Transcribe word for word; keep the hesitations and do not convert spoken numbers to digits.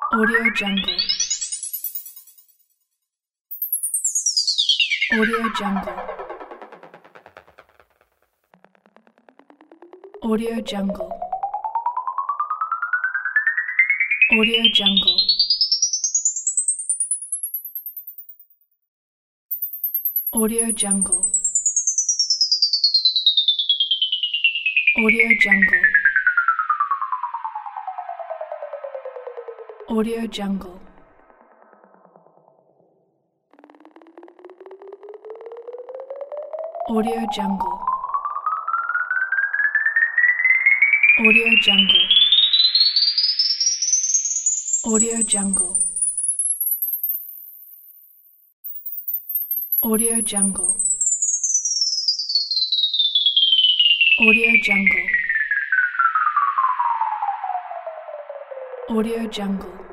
Audio Jungle. Audio Jungle. Audio Jungle. Audio Jungle. Audio Jungle. Audio Jungle. Audio Jungle. Audio Jungle. Audio Jungle. Audio Jungle. Audio Jungle. Audio Jungle. Audio Jungle.